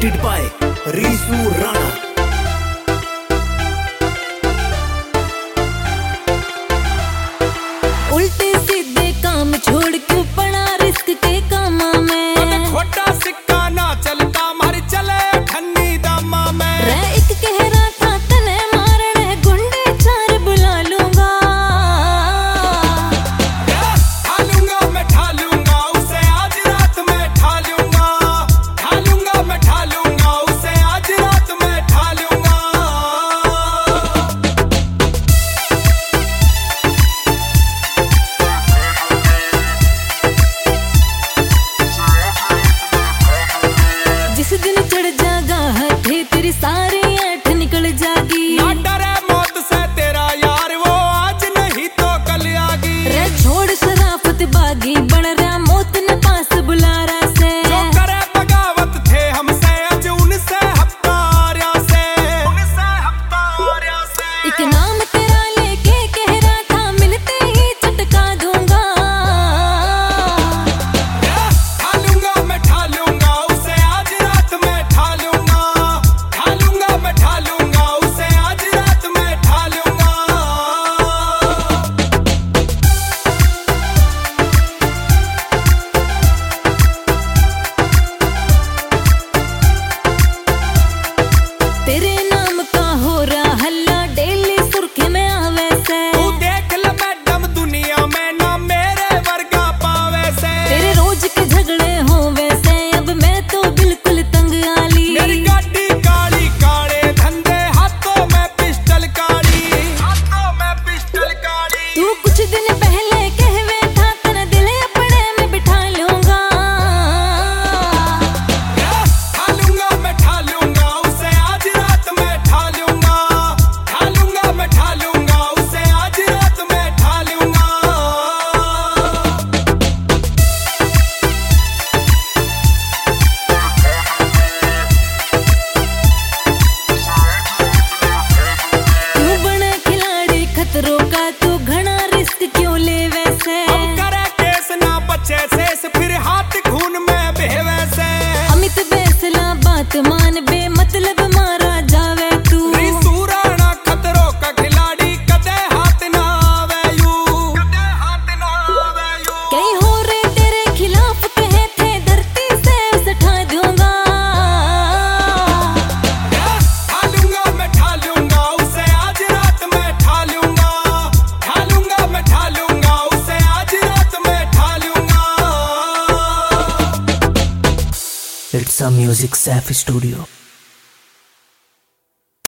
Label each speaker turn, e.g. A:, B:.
A: presented by Risu Rana।
B: उल्टे सीधे काम छोड़ के बड़ा रिस्क के काम में
C: खोटा सिक्का ना चलता मारी चले ठन्नी दामा में
B: रे एक कह रहा था तने मारने गुंडे चार बुला लूंगा
C: मैं ठा लूंगा उसे आज रात में ठा लूंगा मैं ठा लूंगा उसे आज रात में ठा लूंगा।
B: जिस दिन चढ़ जागा थे तेरी सारी ऐठ निकल जागी
C: ना डरे मौत से तेरा यार वो आज नहीं तो कल आगी
B: रे छोड़ शराफत बागी बन रहा मौत न पास बुला रहा से
C: जो करे बगावत थे हमसे आज उनसे हफ्तारिया से
B: एक नाम तेरा लेके कह रहा था मिलते ही चटका दूंगा
C: मैं ठा लूंगा उसे आज रात में ठा लूंगा मैं ठा लूंगा उसे आज रात में ठा लूंगा।
B: तेरे नाम का हो रहा हल्ला डेली सुर्खी में आवे से
C: तू देख ले मैडम दुनिया में ना मेरे वर्गा पावे से
B: तेरे रोज के झगड़े हो वैसे अब मैं तो बिल्कुल तंग आली
C: मेरी गाड़ी काली काले धंधे हाथों में पिस्टल काली
B: तू कुछ दिन पहले कहवे था तेरा दिल अपने में बिठा लूंगा
C: मैं ठा लूंगा उसे आज रात में ठा लूंगा मैं ठा लूंगा उसे आज रात में ठा लूंगा।
B: तू बना खिलाड़ी खतरों का तू घना रिस्क क्यों ले वैसे
C: हम करे केस ना बचे शेष फिर हाथ खून में बहेवे से
B: अमित बैसला बात मान बे मतलब मारा जावे तू
C: रिसु राणा खतरों का खिलाड़ी कदे हाथ ना आवे यू
B: कई हो रे तेरे खिलाफ कहे थे धरती से उसे ठा दूंगा
C: मैं ठा लूंगा उसे आज रात में ठा लूंगा मैं ठा लूंगा उसे आज रात में ठा लूंगा।
A: It's a music safe studio।